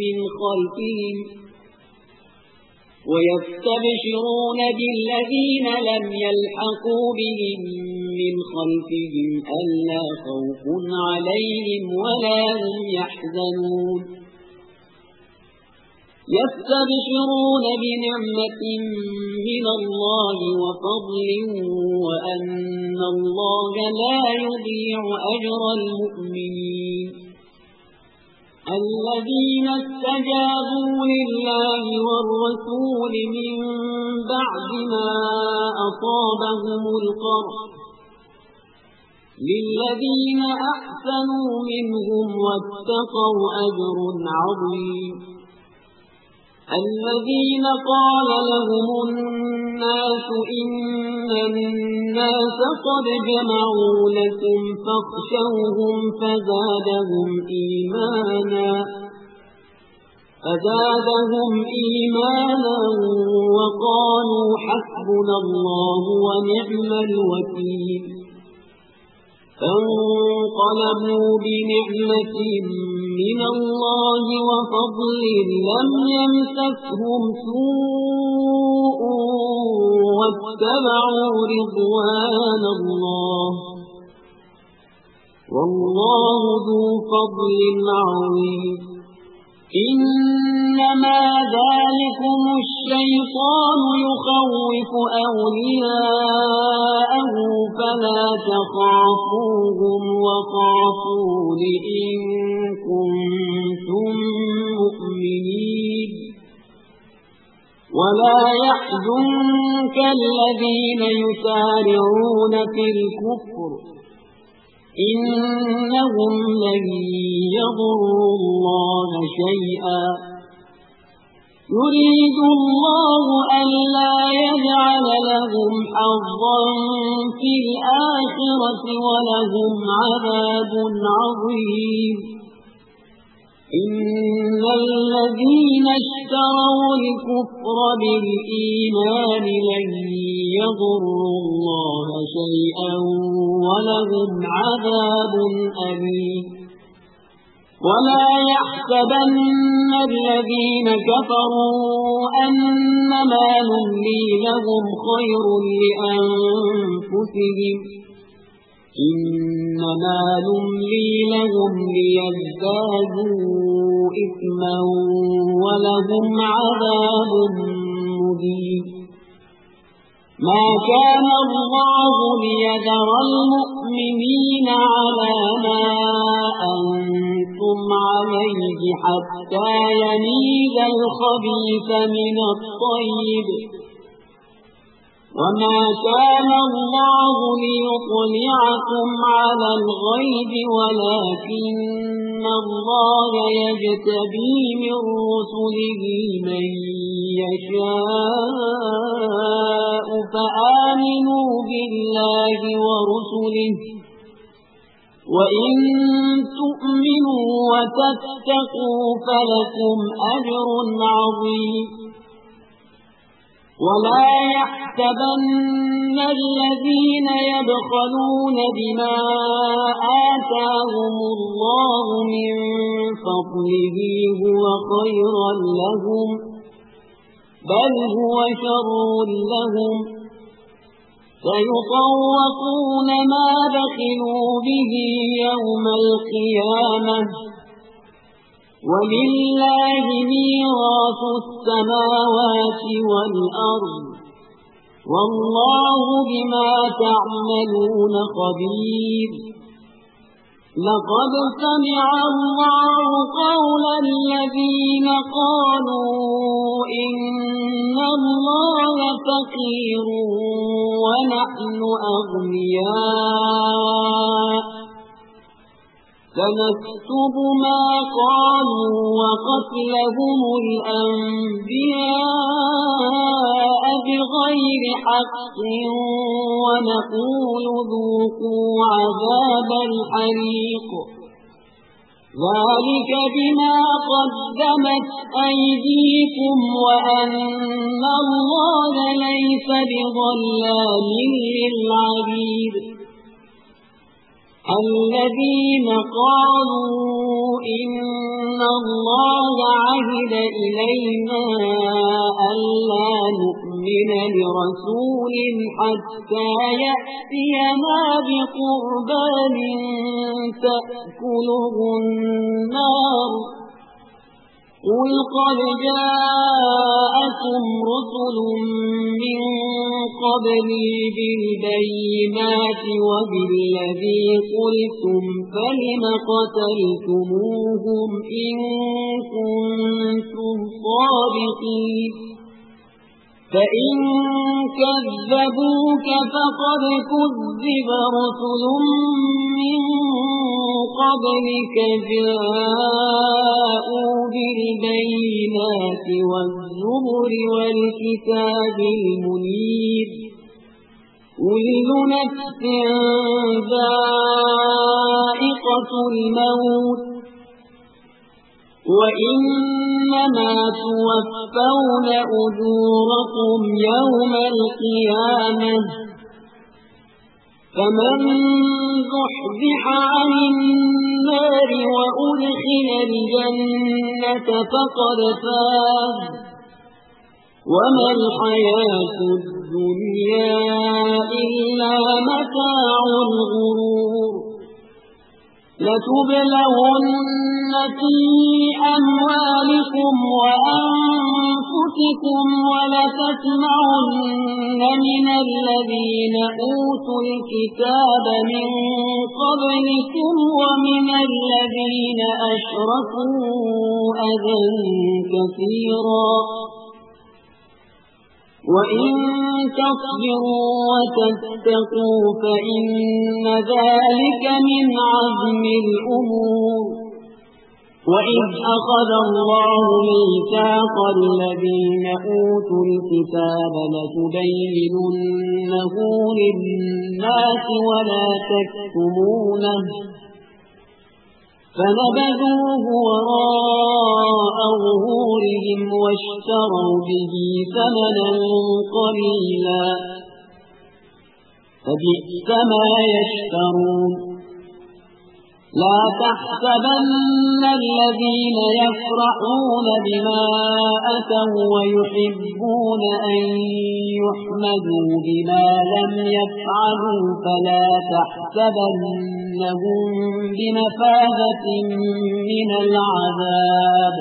من خلفهم ألا خوف عليهم ولا هم يحزنون يستبشرون بنعمة من الله وفضل وأن الله لا يضيع أجر المؤمنين الذين استجابوا لله والرسول من بعد ما أصابهم القرح للذين أحسنوا منهم واتقوا أجر عظيم الذين قال لهم الناس إن الناس قد جمعوا لكم فاخشوهم فزادهم إيمانا وقالوا حسبنا الله ونعم الوكيل فانقلبوا بنعمة من الله وفضل لم يمسسهم سوء واتبعوا رضوان الله والله ذو فضل عظيم إنما ذلكم الشيطان يخوف أولياءه فلا تخافوهم وخافون إن كنتم مؤمنين ولا يحزنك الذين يسارعون في الكفر إنهم لن يضروا الله شيئا يريد الله ألا يجعل لهم حظا في الآخرة ولهم عذاب عظيم إن الذين اشتروا الكفر بالإيمان لن يضروا الله شيئا ولهم عذاب أليم ولا يحسبن الذين كفروا أنما نملي لهم خير لأنفسهم إنما نملي لهم ليزدادوا إثما ولهم عذاب مهين ما كان الله ليذر المؤمنين على ما أنتم عليه حتى يميز الخبيث من الطيب وما كان الله ليطلعكم على الغيب ولكن الله يجتبي من رسله من يشاء فآمنوا بالله ورسله وإن تؤمنوا وتتقوا فلكم أجر عظيم ولا يحسبن الذين يبخلون بما آتاهم الله من فضله هو خيرا لهم بل هو شر لهم سيطوقون ما بخلوا به يوم القيامة ولله ميراث السماوات والأرض والله بما تعملون خبير لقد سمع الله قول الذين قالوا إن الله فقير ونحن أغنياء سنكتب ما قالوا وقتلهم الأنبياء بغير حق ونقول ذوقوا عذاب الحريق ذلك بما قدمت أيديكم وأن الله ليس بظلام للعبيد الذين قالوا إن الله عهد إلينا ألا نؤمن لرسول حتى يأتينا بقربان تأكله النار قل قد جاءكم رسل من قبلي بالبينات وبالذي قلتم فلم قتلتموهم إن كنتم صادقين فإن كذبوك فقد كذب رسل من قبلك جاءوا بالبينات والزبر والكتاب المنير كل نفس ذائقة الموت وإنما توفون أجوركم يوم القيامة فمن زحزح عن النار وأدخل الجنة فقد فاز وما الحياة الدنيا إلا متاع الغرور لتبلغن في أموالكم وأنفسكم ولتسمعن من الذين أوتوا الكتاب من قبلكم ومن الذين أشركوا أذى كثيرا وإن تصبروا وتتقوا فإن ذلك من عزم الأمور وإذ أخذ الله ميثاق الذين أوتوا الكتاب لتبيننه للناس ولا تكتمونه فنبذوه وراء ظهورهم واشتروا به ثمنا قليلا فبئس ما يشترون لا تحسبن الذين يفرحون بما أتوا ويحبون أن يحمدوا بما لم يفعلوا فلا تحسبنهم بمفازة من العذاب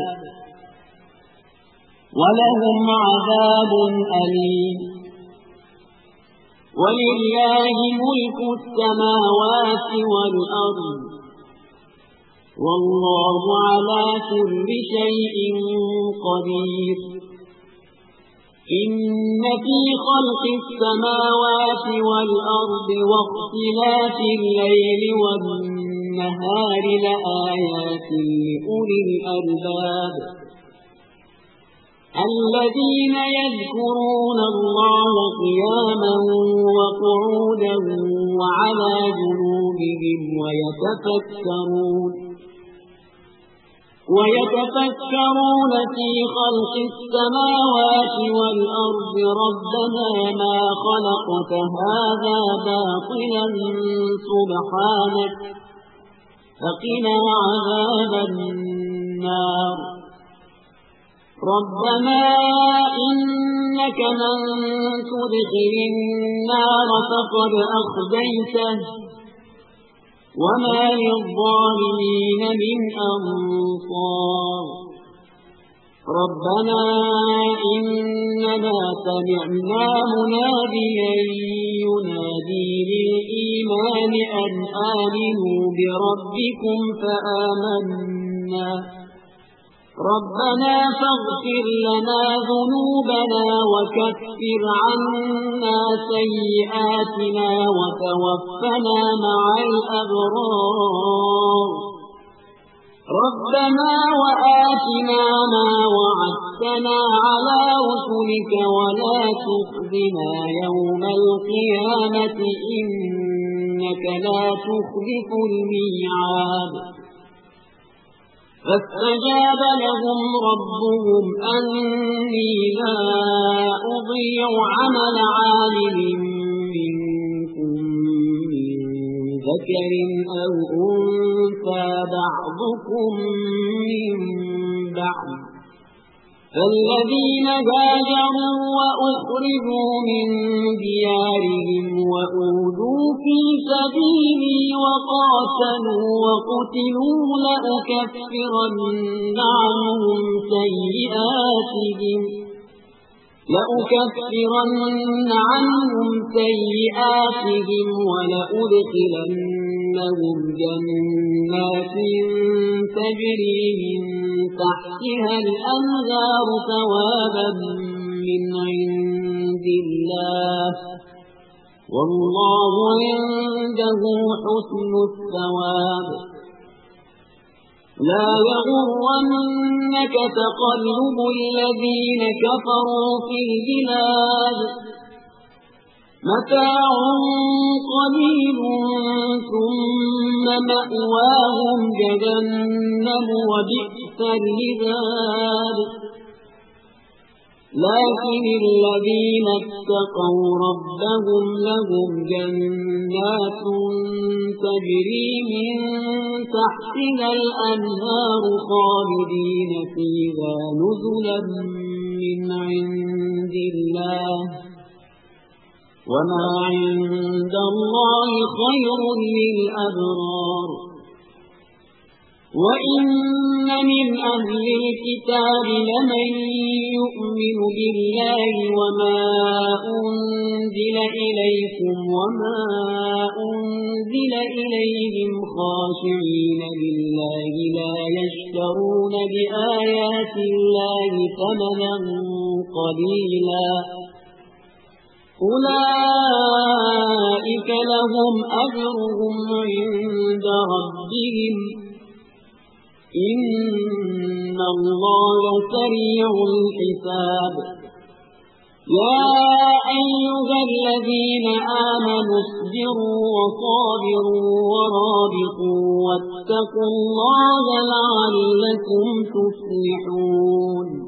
ولهم عذاب أليم ولله ملك السماوات والأرض والله على كل شيء قدير إن في خلق السماوات والأرض واختلاف الليل والنهار لآيات لأولي الألباب الذين يذكرون الله قياما وقعودا وعلى جنوبهم ويتفكرون في خلق السماوات والأرض ربنا ما خلقت هذا باطلا سبحانك فقنا عذاب النار ربنا إنك من تدخل النار فقد أخزيته وما للظالمين من أنصار ربنا إننا سمعنا مناديا ينادي للإيمان أن آمنوا بربكم فآمنا ربنا فاغفر لنا ذنوبنا وكفر عنا سيئاتنا وتوفنا مع الأبرار ربنا وآتنا ما وعدتنا على رسلك ولا تخزنا يوم القيامة إنك لا تخلف الميعاد فاستجاب لهم ربهم أني لا أضيع عمل عامل منكم من ذكر أو أنثى بعضكم من بعض فالذين هاجروا وأخرجوا من ديارهم وأوذوا في سبيلي وقاتلوا وقتلوا لأكفرن عنهم سيئاتهم ولأدخلنهم جنات تجري من تحتها الأنهار ثوابا من عند الله والله عنده حسن الثواب لا يغرنك تقلب الذين كفروا في البلاد متاع قليل ثم مأواهم جهنم وبئس المهاد لكن الذين اتقوا ربهم لهم جنات تجري من تحتها الأنهار خالدين فيها نزلا من عند الله وما عند الله خير للأبرار وإن من أهل الكتاب لمن يؤمن بالله وما أنزل إليكم وما أنزل إليهم خاشعين لله لا يشترون بآيات الله ثمنا قليلا أولئك لهم أجرهم عند ربهم إن الله سريع الحساب يا أيها الذين آمنوا اصبروا وصابروا ورابطوا واتقوا الله لعلكم تفلحون